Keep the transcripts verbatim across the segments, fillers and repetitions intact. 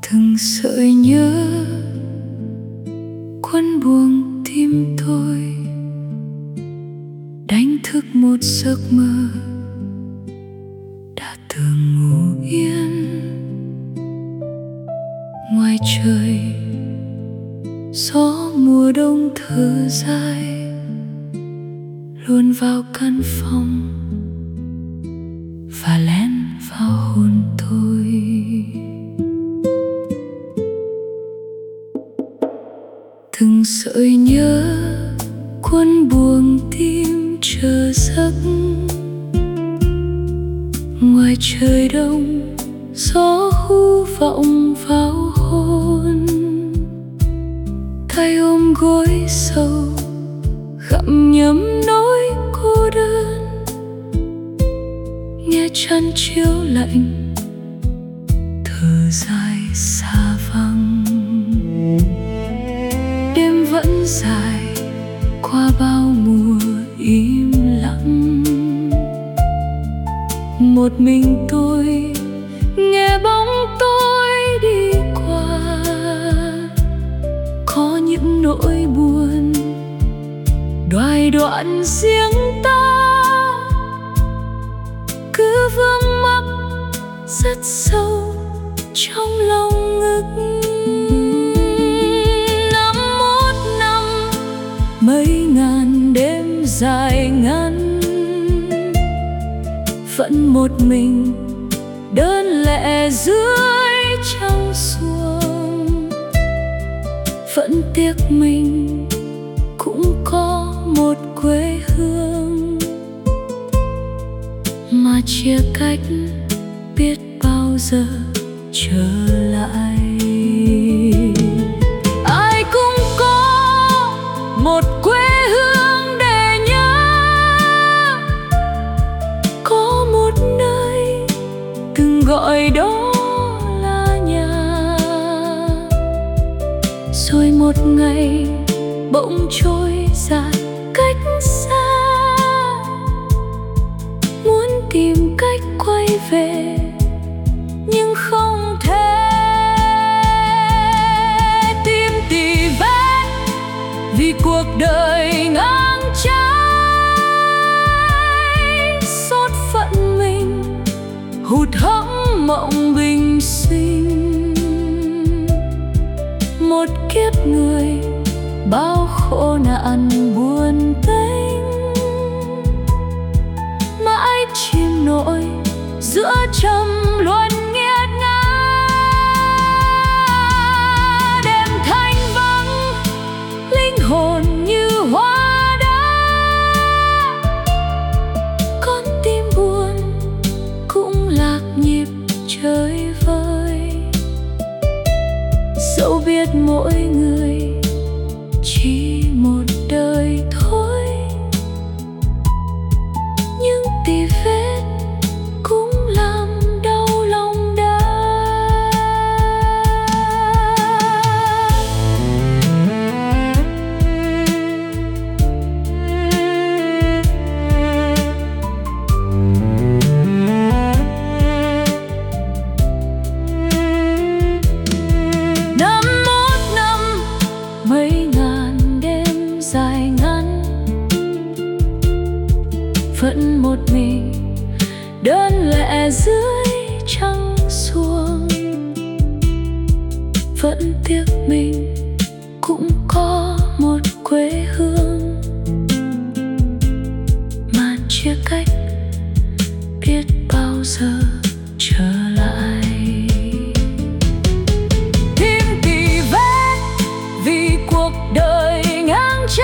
từng sợi nhớ quấn buông tim tôi, đánh thức một giấc mơ đã từng ngủ yên. Ngoài trời gió mùa đông thở dài luồn vào căn phòng và lén vào hồn tôi. Từng sợi nhớ cuốn buông tim chờ giấc. Ngoài trời đông gió hu vọng vào hồn, tay ôm gối sâu gặm nhấm nỗi cô đơn. Nghe chăn chiếu lạnh thở dài xa vắng. Đêm vẫn dài qua bao mùa im lặng, một mình tôi nghe bóng tôi đi qua. Có những nỗi buồn đoài đoạn riêng ta, cứ vương mắc rất sâu trong lòng ngực. Năm một năm mấy ngàn đêm dài ngắn, vẫn một mình đơn lẻ dưới trăng xuồng. Vẫn tiếc mình cũng có một quê hương, mà chia cách biết bao giờ trở lại. Ai cũng có một quê hương để nhớ, có một nơi từng gọi đó là nhà. Rồi một ngày bỗng trôi ra cách xa, muốn tìm cách quay về nhưng không thể. Tim tì vết vì cuộc đời ngang trái, xót phận mình hụt hẫng mộng bình sinh. Một kiếp người bao khổ nạn buồn tênh, mãi chìm nổi giữa trầm luân nghiệt ngã. Đêm thanh vắng linh hồn như hoa đá, con tim buồn cũng lạc nhịp chơi vơi. Dẫu biết mỗi người chỉ một đời thôi, nhưng tì vết cũng làm đau lòng đã. Năm một năm mấy ngàn đêm dài ngắn, vẫn một mình đơn lẻ dưới trăng xuồng. Vẫn tiếc mình cũng có một quê hương, mà chia cách biết bao giờ trở lại. Tim tì vết vì cuộc đời ngang trái,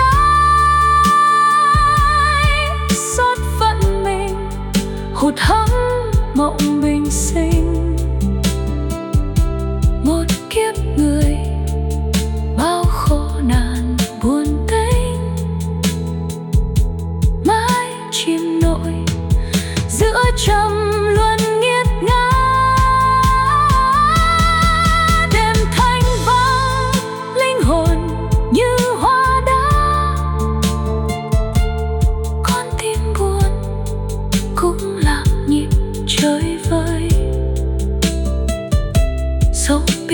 xót phận mình hụt hẫng mộng bình sinh. Một kiếp người bao khổ nạn buồn tênh, mãi chìm nổi giữa trầm luân nghiệt ngã. Đêm thanh vắng linh hồn như hoa đá, con tim buồn cũng lạc nhịp chơi vơi. Dẫu